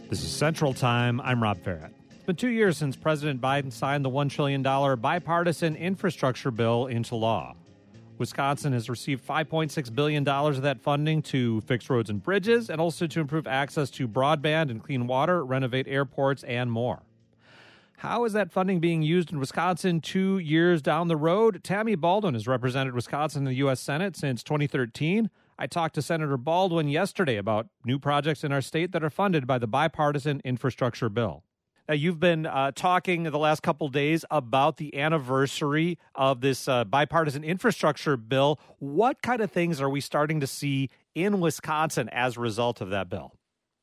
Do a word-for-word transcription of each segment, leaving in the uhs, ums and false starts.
This is Central Time. I'm Rob Farrett. It's been two years since President Biden signed the one trillion dollars bipartisan infrastructure bill into law. Wisconsin has received five point six billion dollars of that funding to fix roads and bridges and also to improve access to broadband and clean water, renovate airports, and more. How is that funding being used in Wisconsin two years down the road? Tammy Baldwin has represented Wisconsin in the U S Senate since twenty thirteen. I talked to Senator Baldwin yesterday about new projects in our state that are funded by the bipartisan infrastructure bill. Now, you've been uh, talking the last couple days about the anniversary of this uh, bipartisan infrastructure bill. What kind of things are we starting to see in Wisconsin as a result of that bill?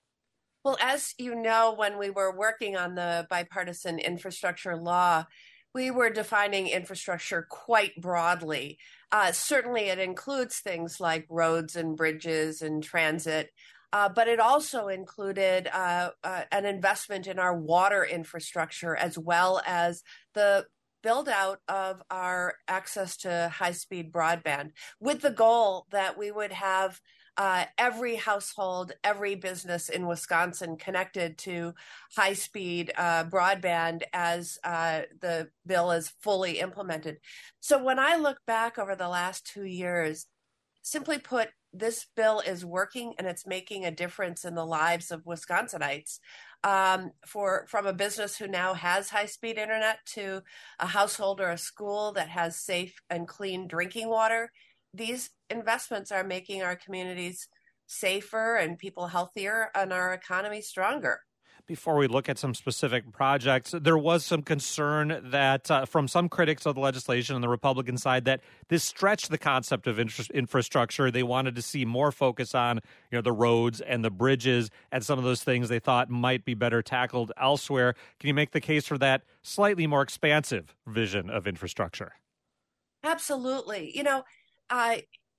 Well, as you know, when we were working on the bipartisan infrastructure law, we were defining infrastructure quite broadly. Uh, certainly, it includes things like roads and bridges and transit, uh, but it also included uh, uh, an investment in our water infrastructure as well as the build out of our access to high-speed broadband, with the goal that we would have Uh, every household, every business in Wisconsin connected to high-speed uh, broadband as uh, the bill is fully implemented. So when I look back over the last two years, simply put, this bill is working and it's making a difference in the lives of Wisconsinites. Um, for from a business who now has high-speed internet to a household or a school that has safe and clean drinking water, these investments are making our communities safer and people healthier and our economy stronger. Before we look at some specific projects, there was some concern that uh, from some critics of the legislation on the Republican side that this stretched the concept of infra- infrastructure. They wanted to see more focus on, you know, the roads and the bridges and some of those things they thought might be better tackled elsewhere. Can you make the case for that slightly more expansive vision of infrastructure? Absolutely. You know, Uh,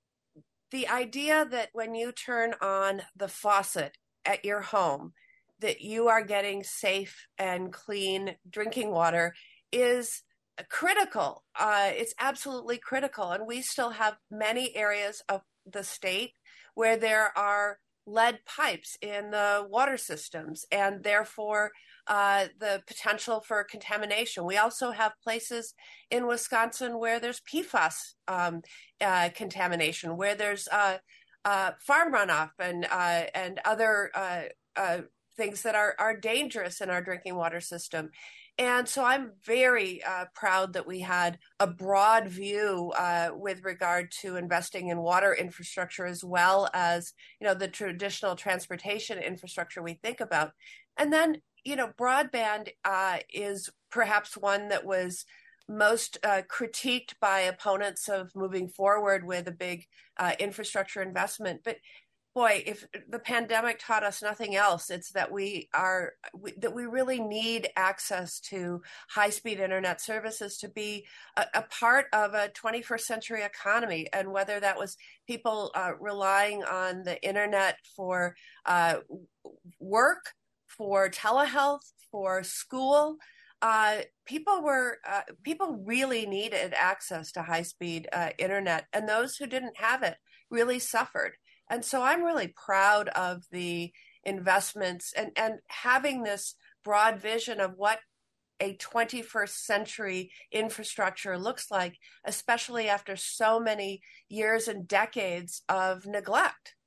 the idea that when you turn on the faucet at your home, that you are getting safe and clean drinking water is critical. Uh, it's absolutely critical. And we still have many areas of the state where there are lead pipes in the water systems and therefore uh, the potential for contamination. We also have places in Wisconsin where there's P FAS um, uh, contamination, where there's uh, uh, farm runoff and uh, and other uh, uh, things that are, are dangerous in our drinking water system. And so I'm very uh, proud that we had a broad view uh, with regard to investing in water infrastructure as well as, you know, the traditional transportation infrastructure we think about. And then, you know, broadband uh, is perhaps one that was most uh, critiqued by opponents of moving forward with a big uh, infrastructure investment. But boy, if the pandemic taught us nothing else, it's that we are we, that we really need access to high-speed internet services to be a, a part of a twenty-first century economy. And whether that was people uh, relying on the internet for uh, work, for telehealth, for school, uh, people were uh, people really needed access to high-speed uh, internet, and those who didn't have it really suffered. And so I'm really proud of the investments and, and having this broad vision of what a twenty-first century infrastructure looks like, especially after so many years and decades of neglect.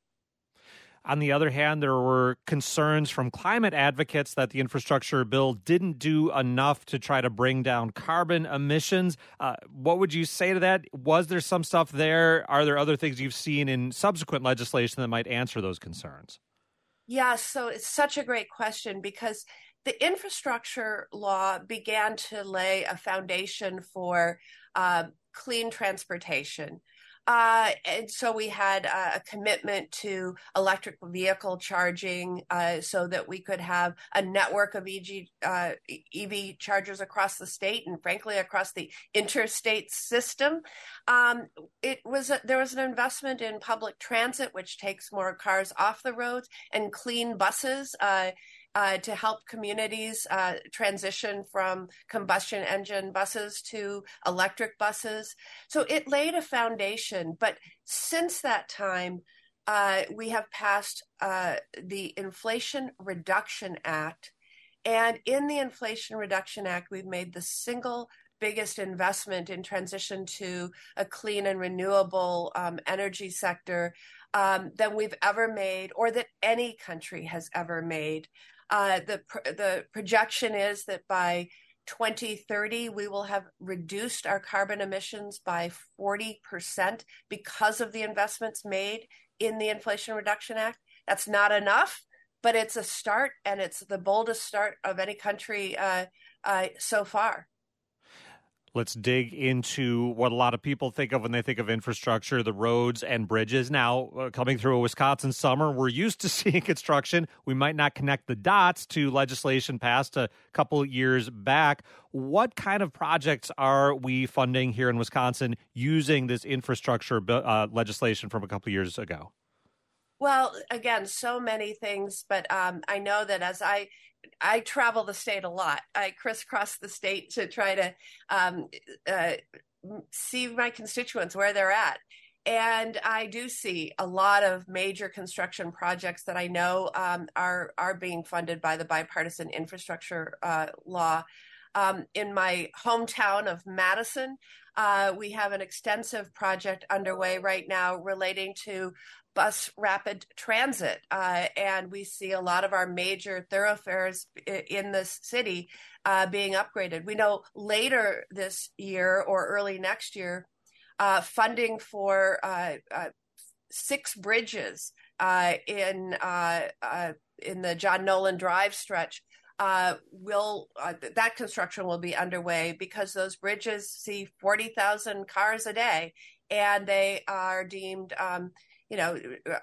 On the other hand, there were concerns from climate advocates that the infrastructure bill didn't do enough to try to bring down carbon emissions. Uh, what would you say to that? Was there some stuff there? Are there other things you've seen in subsequent legislation that might answer those concerns? Yeah, so it's such a great question because the infrastructure law began to lay a foundation for uh, clean transportation. Uh, and so we had uh, a commitment to electric vehicle charging uh, so that we could have a network of E G, uh, E V chargers across the state and frankly across the interstate system. Um, it was a, there was an investment in public transit, which takes more cars off the roads, and clean buses. Uh, Uh, to help communities uh, transition from combustion engine buses to electric buses. So it laid a foundation. But since that time, uh, we have passed uh, the Inflation Reduction Act. And in the Inflation Reduction Act, we've made the single biggest investment in transition to a clean and renewable um, energy sector um, than we've ever made, or that any country has ever made. Uh, the the projection is that by twenty thirty, we will have reduced our carbon emissions by forty percent because of the investments made in the Inflation Reduction Act. That's not enough, but it's a start, and it's the boldest start of any country uh, uh, so far. Let's dig into what a lot of people think of when they think of infrastructure, the roads and bridges. Now, uh, coming through a Wisconsin summer, we're used to seeing construction. We might not connect the dots to legislation passed a couple years back. What kind of projects are we funding here in Wisconsin using this infrastructure uh, legislation from a couple years ago? Well, again, so many things, but um, I know that as I I travel the state a lot. I crisscross the state to try to um, uh, see my constituents where they're at. And I do see a lot of major construction projects that I know um, are are being funded by the bipartisan infrastructure uh, law. Um, in my hometown of Madison, uh, we have an extensive project underway right now relating to bus rapid transit. Uh, and we see a lot of our major thoroughfares in the city uh, being upgraded. We know later this year or early next year, uh, funding for uh, uh, six bridges uh, in uh, uh, in the John Nolan Drive stretch uh, will uh, that construction will be underway because those bridges see forty thousand cars a day, and they are deemed um, you know,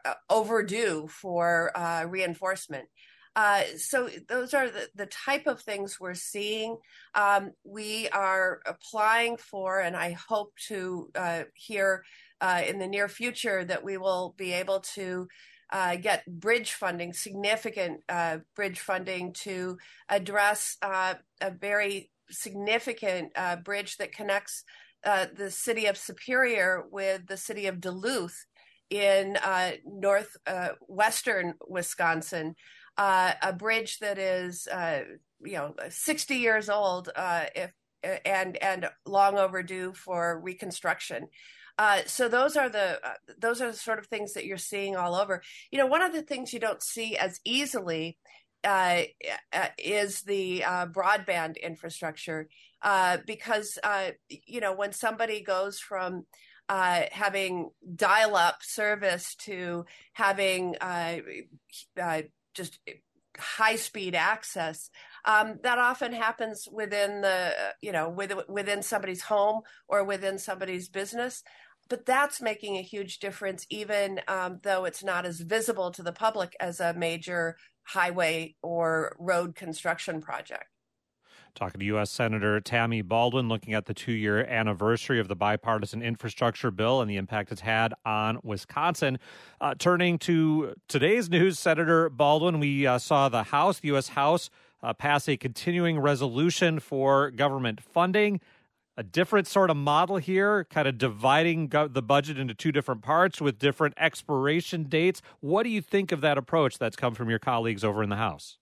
overdue for uh, reinforcement. Uh, so those are the, the type of things we're seeing. Um, we are applying for, and I hope to uh, hear uh, in the near future that we will be able to uh, get bridge funding, significant uh, bridge funding to address uh, a very significant uh, bridge that connects uh, the city of Superior with the city of Duluth in uh, northwestern uh, Wisconsin, uh, a bridge that is, uh, you know, sixty years old, uh, if and and long overdue for reconstruction. Uh, so those are the uh, those are the sort of things that you're seeing all over. You know, one of the things you don't see as easily uh, is the uh, broadband infrastructure, uh, because uh, you know, when somebody goes from Uh, having dial-up service to having uh, uh, just high-speed access. Um, that often happens within the, you know, within, within somebody's home or within somebody's business. But that's making a huge difference, even um, though it's not as visible to the public as a major highway or road construction project. Talking to U S Senator Tammy Baldwin, looking at the two-year anniversary of the bipartisan infrastructure bill and the impact it's had on Wisconsin. Uh, turning to today's news, Senator Baldwin, we uh, saw the House, the U S House, uh, pass a continuing resolution for government funding. A different sort of model here, kind of dividing go- the budget into two different parts with different expiration dates. What do you think of that approach that's come from your colleagues over in the House?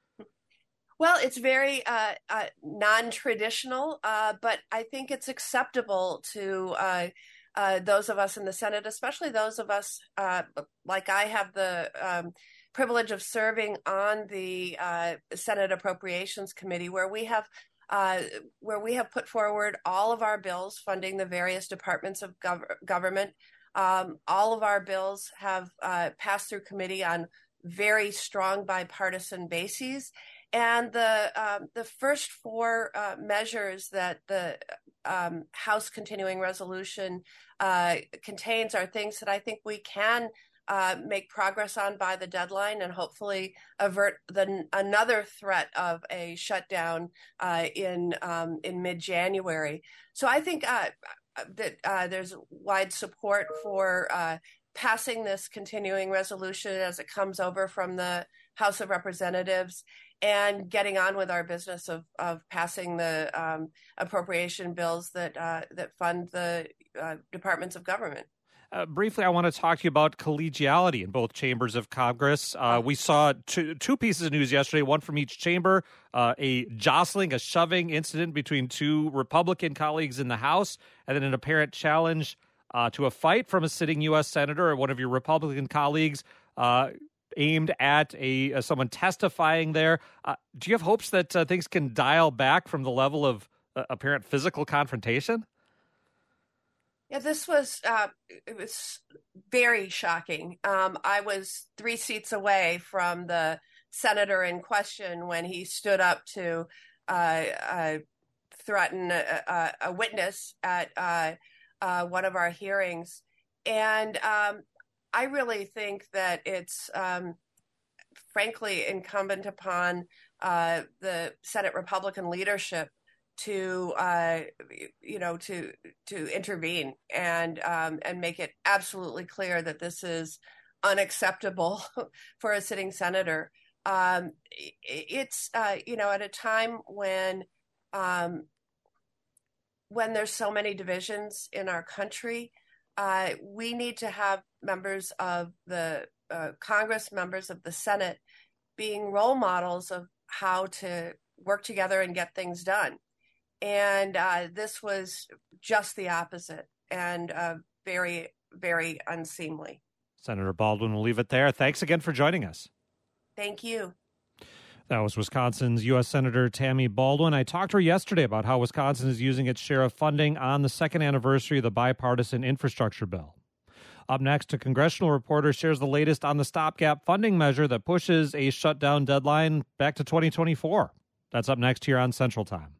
Well, it's very uh, uh, non-traditional, uh, but I think it's acceptable to uh, uh, those of us in the Senate, especially those of us, uh, like I have the um, privilege of serving on the uh, Senate Appropriations Committee, where we have uh, where we have put forward all of our bills funding the various departments of gov- government. Um, all of our bills have uh, passed through committee on very strong bipartisan bases. And the um, the first four uh, measures that the um, House Continuing Resolution uh, contains are things that I think we can uh, make progress on by the deadline and hopefully avert the, another threat of a shutdown uh, in um, in mid-January. So I think uh, that uh, there's wide support for uh, passing this continuing resolution as it comes over from the House of Representatives and getting on with our business of, of passing the um, appropriation bills that uh, that fund the uh, departments of government. Uh, briefly, I want to talk to you about collegiality in both chambers of Congress. Uh, we saw two, two pieces of news yesterday, one from each chamber, uh, a jostling, a shoving incident between two Republican colleagues in the House, and then an apparent challenge uh, to a fight from a sitting U S senator or one of your Republican colleagues uh, aimed at a uh, someone testifying there. Uh, do you have hopes that uh, things can dial back from the level of uh, apparent physical confrontation? Yeah, this was uh, it was very shocking. Um, I was three seats away from the senator in question when he stood up to uh, uh, threaten a, a, a witness at uh, uh, one of our hearings, and um, I really think that it's um, frankly incumbent upon uh, the Senate Republican leadership to uh, you know to to intervene and um, and make it absolutely clear that this is unacceptable for a sitting senator. Um, it's uh, you know at a time when um, when there's so many divisions in our country, uh, we need to have members of the uh, Congress, members of the Senate, being role models of how to work together and get things done. And uh, this was just the opposite and uh, very, very unseemly. Senator Baldwin will leave it there. Thanks again for joining us. Thank you. That was Wisconsin's U S. Senator Tammy Baldwin. I talked to her yesterday about how Wisconsin is using its share of funding on the second anniversary of the bipartisan infrastructure bill. Up next, a congressional reporter shares the latest on the stopgap funding measure that pushes a shutdown deadline back to twenty twenty-four. That's up next here on Central Time.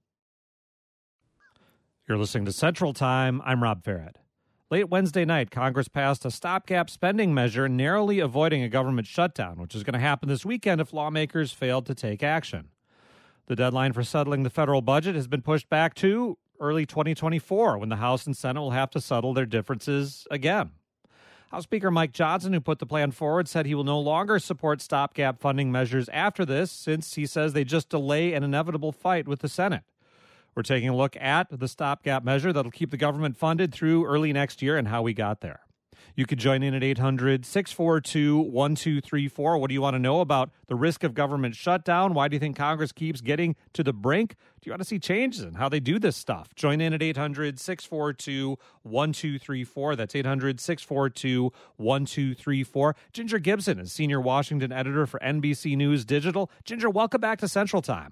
You're listening to Central Time. I'm Rob Farrett. Late Wednesday night, Congress passed a stopgap spending measure narrowly avoiding a government shutdown, which is going to happen this weekend if lawmakers failed to take action. The deadline for settling the federal budget has been pushed back to early twenty twenty-four, when the House and Senate will have to settle their differences again. House Speaker Mike Johnson, who put the plan forward, said he will no longer support stopgap funding measures after this, since he says they just delay an inevitable fight with the Senate. We're taking a look at the stopgap measure that'll keep the government funded through early next year and how we got there. You could join in at eight hundred, six four two, one two three four. What do you want to know about the risk of government shutdown? Why do you think Congress keeps getting to the brink? Do you want to see changes in how they do this stuff? Join in at eight hundred, six four two, one two three four. That's eight hundred, six four two, one two three four. Ginger Gibson is senior Washington editor for N B C News Digital. Ginger, welcome back to Central Time.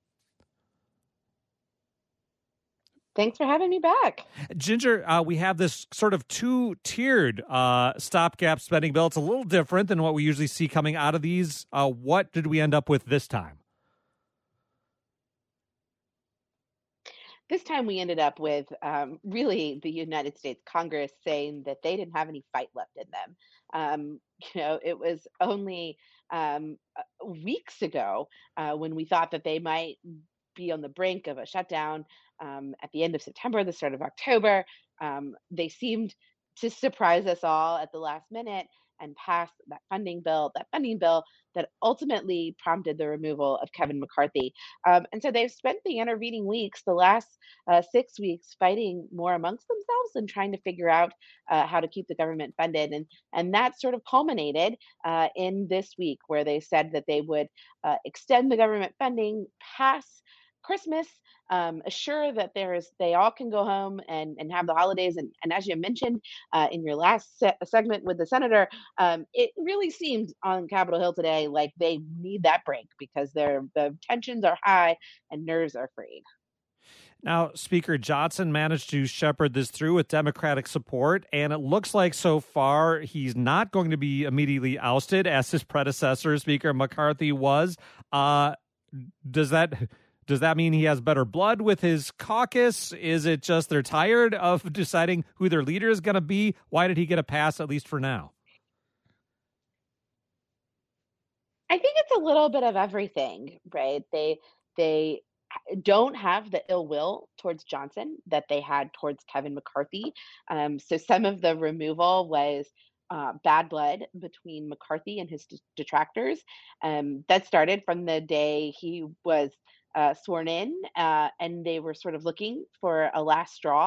Thanks for having me back. Ginger, uh, we have this sort of two-tiered uh, stopgap spending bill. It's a little different than what we usually see coming out of these. Uh, what did we end up with this time? This time we ended up with um, really the United States Congress saying that they didn't have any fight left in them. Um, you know, it was only um, weeks ago uh, when we thought that they might be on the brink of a shutdown um, at the end of September, the start of October. Um, they seemed to surprise us all at the last minute and pass that funding bill, that funding bill that ultimately prompted the removal of Kevin McCarthy. Um, and so they've spent the intervening weeks, the last uh, six weeks, fighting more amongst themselves and trying to figure out uh, how to keep the government funded. And, and that sort of culminated uh, in this week, where they said that they would uh, extend the government funding past Christmas, um, assure that there's they all can go home and, and have the holidays. And, and as you mentioned uh, in your last se- segment with the senator, um, it really seemed on Capitol Hill today like they need that break because their the tensions are high and nerves are frayed. Now, Speaker Johnson managed to shepherd this through with Democratic support, and it looks like so far he's not going to be immediately ousted as his predecessor, Speaker McCarthy, was. Uh, does that... Does that mean he has better blood with his caucus? Is it just they're tired of deciding who their leader is going to be? Why did he get a pass, at least for now? I think it's a little bit of everything, right? They they don't have the ill will towards Johnson that they had towards Kevin McCarthy. Um, so some of the removal was uh, bad blood between McCarthy and his detractors. Um, that started from the day he was Uh, sworn in, uh, and they were sort of looking for a last straw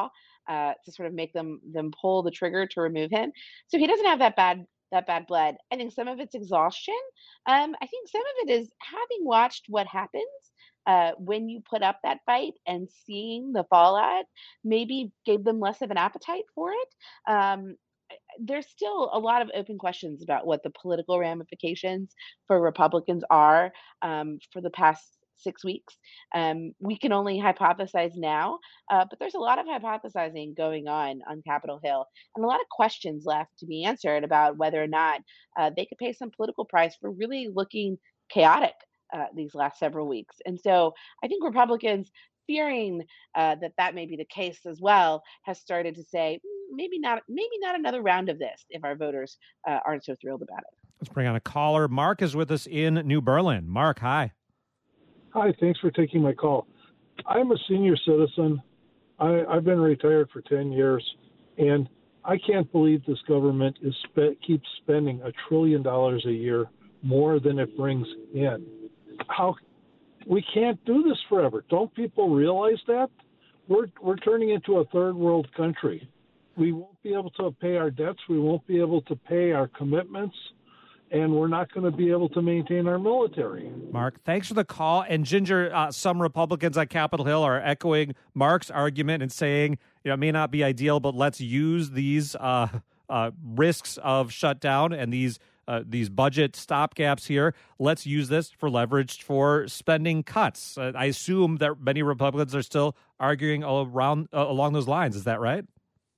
uh, to sort of make them them pull the trigger to remove him. So he doesn't have that bad that bad blood. I think some of it's exhaustion. Um, I think some of it is having watched what happens uh, when you put up that fight and seeing the fallout maybe gave them less of an appetite for it. Um, there's still a lot of open questions about what the political ramifications for Republicans are um, for the past six weeks. Um, we can only hypothesize now, uh, but there's a lot of hypothesizing going on on Capitol Hill and a lot of questions left to be answered about whether or not uh, they could pay some political price for really looking chaotic uh, these last several weeks. And so I think Republicans fearing uh, that that may be the case as well has started to say, "Mm, maybe not maybe not another round of this if our voters uh, aren't so thrilled about it." Let's bring on a caller. Mark is with us in New Berlin. Mark, hi. Hi, thanks for taking my call. I'm a senior citizen. I, I've been retired for ten years, and I can't believe this government is spe- keeps spending a trillion dollars a year more than it brings in. How we can't do this forever. Don't people realize that? We're we're turning into a third world country. We won't be able to pay our debts. We won't be able to pay our commitments. And we're not going to be able to maintain our military. Mark, thanks for the call. And Ginger, uh, some Republicans on Capitol Hill are echoing Mark's argument and saying, you know, it may not be ideal, but let's use these uh, uh, risks of shutdown and these uh, these budget stopgaps here. Let's use this for leverage for spending cuts. Uh, I assume that many Republicans are still arguing around uh, along those lines. Is that right?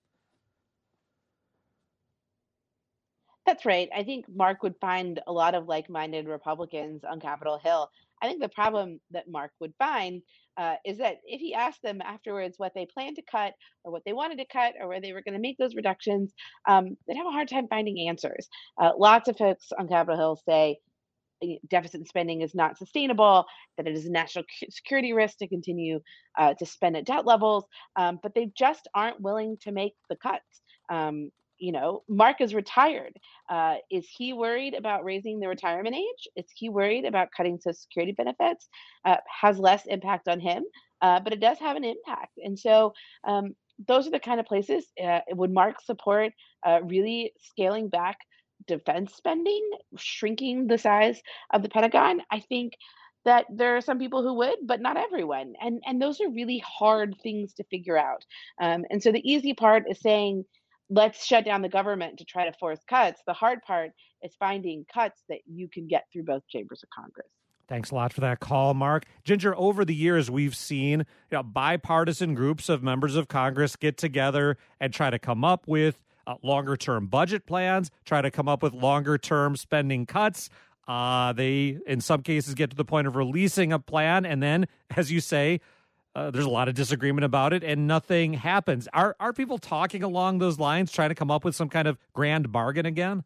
That's right. I think Mark would find a lot of like-minded Republicans on Capitol Hill. I think the problem that Mark would find uh, is that if he asked them afterwards what they planned to cut or what they wanted to cut or where they were going to make those reductions, um, they'd have a hard time finding answers. Uh, lots of folks on Capitol Hill say deficit spending is not sustainable, that it is a national security risk to continue uh, to spend at debt levels, um, but they just aren't willing to make the cuts. Um, you know, Mark is retired. Uh, is he worried about raising the retirement age? Is he worried about cutting Social Security benefits? Uh, has less impact on him, uh, but it does have an impact. And so um, those are the kind of places. Uh, would Mark support uh, really scaling back defense spending, shrinking the size of the Pentagon? I think that there are some people who would, but not everyone. And and those are really hard things to figure out. Um, and so the easy part is saying, let's shut down the government to try to force cuts. The hard part is finding cuts that you can get through both chambers of Congress. Thanks a lot for that call, Mark. Ginger, over the years, we've seen you know, bipartisan groups of members of Congress get together and try to come up with uh, longer-term budget plans, try to come up with longer-term spending cuts. Uh, they, in some cases, get to the point of releasing a plan, and then, as you say, Uh, there's a lot of disagreement about it, and nothing happens. Are are people talking along those lines, trying to come up with some kind of grand bargain again?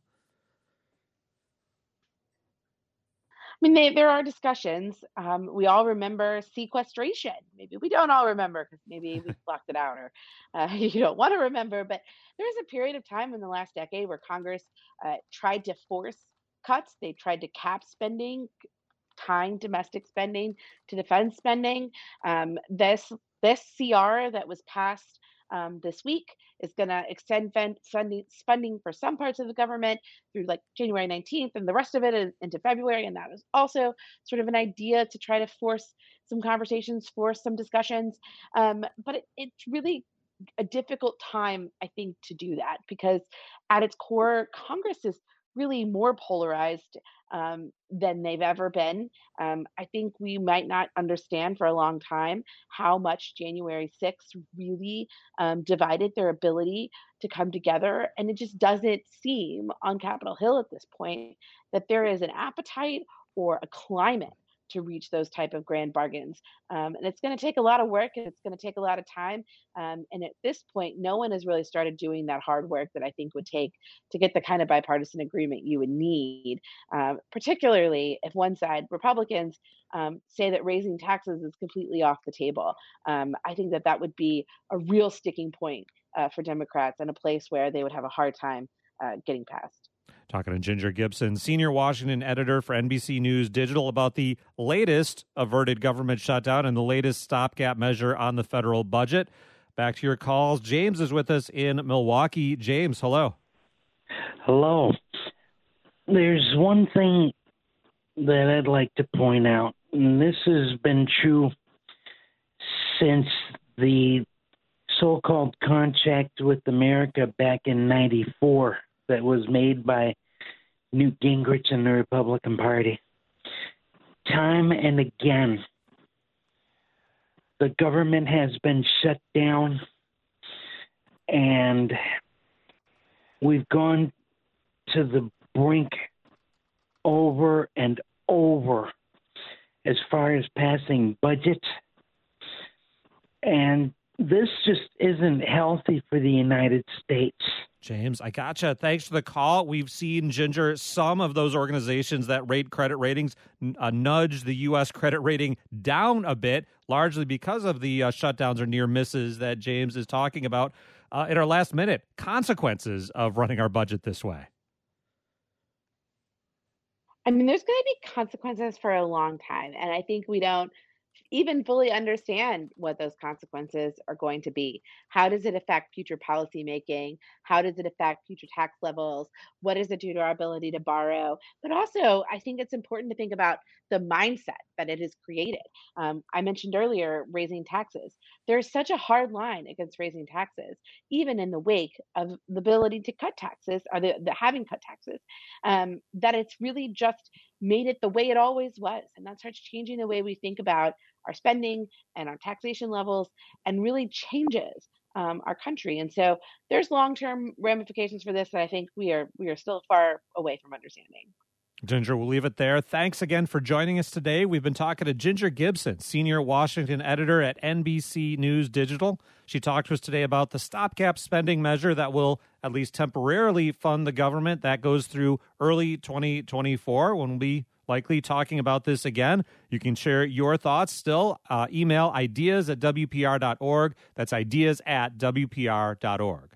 I mean, they, there are discussions. Um, we all remember sequestration. Maybe we don't all remember because maybe we blocked it out, or uh, you don't want to remember. But there was a period of time in the last decade where Congress uh, tried to force cuts. They tried to cap spending, tying domestic spending to defense spending. Um, this this C R that was passed um, this week is going to extend funding, funding for some parts of the government through like January nineteenth and the rest of it in, into February. And that is also sort of an idea to try to force some conversations, force some discussions. Um, but it, it's really a difficult time, I think, to do that because at its core, Congress is really more polarized um, than they've ever been. Um, I think we might not understand for a long time how much January sixth really um, divided their ability to come together. And it just doesn't seem on Capitol Hill at this point that there is an appetite or a climate to reach those type of grand bargains. Um, and it's going to take a lot of work and it's going to take a lot of time. Um, and at this point, no one has really started doing that hard work that I think would take to get the kind of bipartisan agreement you would need, uh, particularly if one side, Republicans, um, say that raising taxes is completely off the table. Um, I think that that would be a real sticking point uh, for Democrats and a place where they would have a hard time uh, getting past. Talking to Ginger Gibson, senior Washington editor for N B C News Digital, about the latest averted government shutdown and the latest stopgap measure on the federal budget. Back to your calls. James is with us in Milwaukee. James, hello. Hello. There's one thing that I'd like to point out, and this has been true since the so-called contract with America back in ninety-four that was made by Newt Gingrich and the Republican Party. Time and again, the government has been shut down, and we've gone to the brink over and over as far as passing budgets. And this just isn't healthy for the United States. James, I gotcha. Thanks for the call. We've seen, Ginger, some of those organizations that rate credit ratings uh, nudge the U S credit rating down a bit, largely because of the uh, shutdowns or near misses that James is talking about. Uh, in our last minute, consequences of running our budget this way. I mean, there's going to be consequences for a long time. And I think we don't even fully understand what those consequences are going to be. How does it affect future policy making? How does it affect future tax levels? What does it do to our ability to borrow? But also, I think it's important to think about the mindset that it has created. Um, I mentioned earlier raising taxes. There's such a hard line against raising taxes, even in the wake of the ability to cut taxes or the, the having cut taxes, um, that it's really just made it the way it always was. And that starts changing the way we think about our spending and our taxation levels and really changes um, our country. And so there's long-term ramifications for this that I think we are we are still far away from understanding. Ginger, we'll leave it there. Thanks again for joining us today. We've been talking to Ginger Gibson, senior Washington editor at N B C News Digital. She talked to us today about the stopgap spending measure that will at least temporarily fund the government. That goes through early twenty twenty-four, when we'll be likely talking about this again. You can share your thoughts still. Uh, email ideas at W P R dot org. That's ideas at W P R dot org.